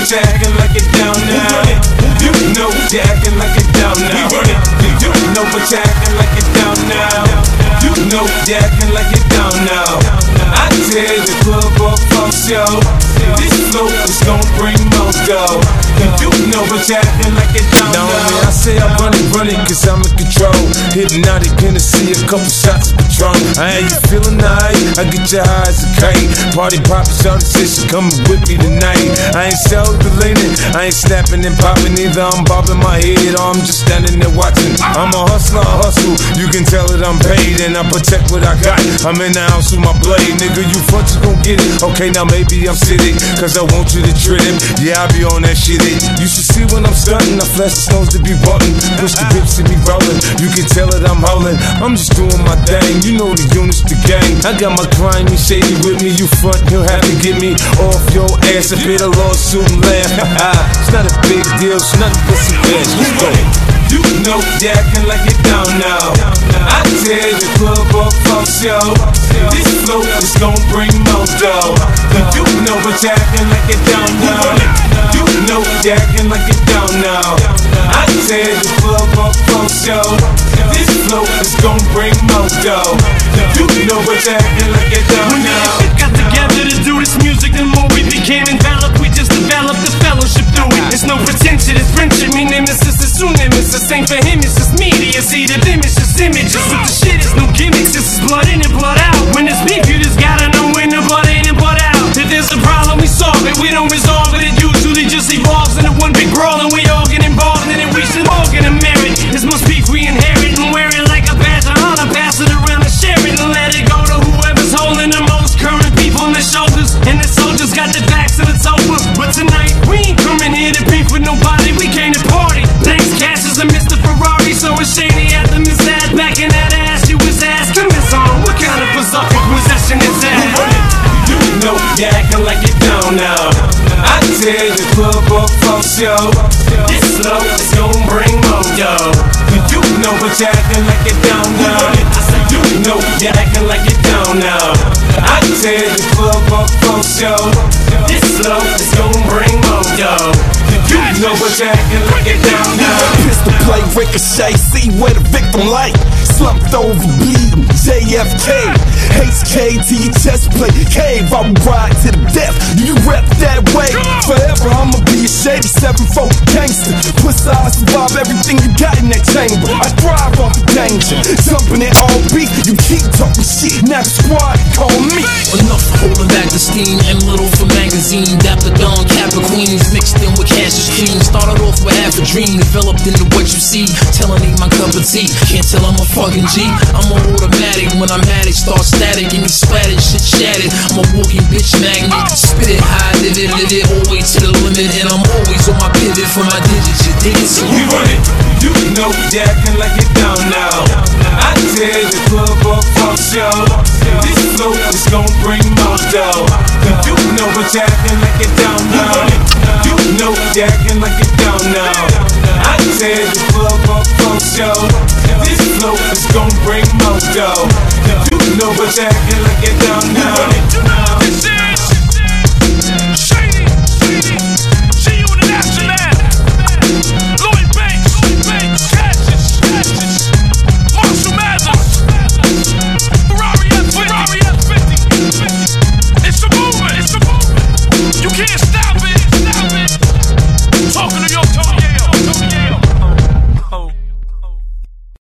what you acting like it down now. You know what you acting like it down now. You know what you acting like it down now. You know what you acting like it down now. I tell the club up front show, this flow is gon' bring more dough. You know what you acting like it down now. I say I run it cause I'm in control. Hypnotic Hennessy, a couple shots of Patron. I ain't you feeling nice, I get your eyes a kite. Party poppin', all the sisters coming with me tonight. I ain't self-delating, I ain't snapping and popping either. I'm bobbing my head or I'm just standing there watching. I'm a hustler, I hustle, you can tell that I'm paid. And I protect what I got, I'm in the house with my blade. Nigga, you front, you gon' get it. Okay, now maybe I'm sitting, cause I want you to trip. Yeah, I be on that shit. You should see when I'm stunting, I flash the stones to be button. Push the whips to be rolling, you can tell that I'm holding. I'm just doing my thing, you know the units, the gang. I got my crime, you shady with me. You front, you'll have to get me off your ass. I pay the lawsuit and laugh. It's not a big deal, it's nothing but some cash. Let's go. You know you acting like it down now. I tell the club up front show, this flow is gon' bring more dough. You know what you acting like it down now. You know you acting like it down now. I tell the club up front show, this flow is gon' bring more dough. You know what you acting like it down now. When we got together to do this music, the more we became enveloped, we just developed the fellowship through it. It's no pretension, it's friendship. Me nemesis is soon nemesis. Same for him, it's just media. See the image, just images. With the shit, it's no gimmicks. This is blood in and blood out. When it's beef, you just gotta know when the blood in and blood out. If there's a problem, we solve it. We don't resolve it. It usually just evolves into one big brawl, and we all get involved in it. We should all get a merit. This much beef we inherit and wear it like a badge of honor. Pass it around and share it and let it go to whoever's holding the most current people on their shoulders. And the soldiers got their backs and it's over. But tonight we ain't coming here to beef with nobody. We came to party. Thanks, Cassius and Mr. Ferrari. So it's shady at the Miss Ad back in that ass. You was asking this on what kind of berserk possession is that? You know you acting like it down now. I tell the club up front show, this flow is gon' bring more dough. You know what you acting like it down now. You know you acting like it down now. I tell the club up front show, this flow is gon' bring more dough. You know what you acting like it down now. Pistol play, ricochet, see where the victim light. Slumped over, bleeding, JFK. HK to your chest plate, cave, I will ride to the death. Do you rep that way? Forever I'ma be a shady 7-4 gangster. Puss eyes survive everything you got in that chamber. I thrive off the danger, jumping in all beat. You keep talking shit, now the squad call me. Enough holding back the steam, M little for magazine. Dapper Dawn, Kappa Queens, mixed in with Cassius Cream. Started off with half a dream, developed into what you see. Telling ain't my cup of tea, can't tell I'm a fucking G. I'm an automatic, when I'm at it, start static and get splattered, shit shattered. I'm a walking bitch magnet, spit it high, live it, all the way to the limit. And I'm always on my pivot for my digits, you dig it? So we run it, you know you acting like it down now. I tell the club up front show, this flow is gon' bring more dough. You know what you acting like it down now. You know you acting like it down now.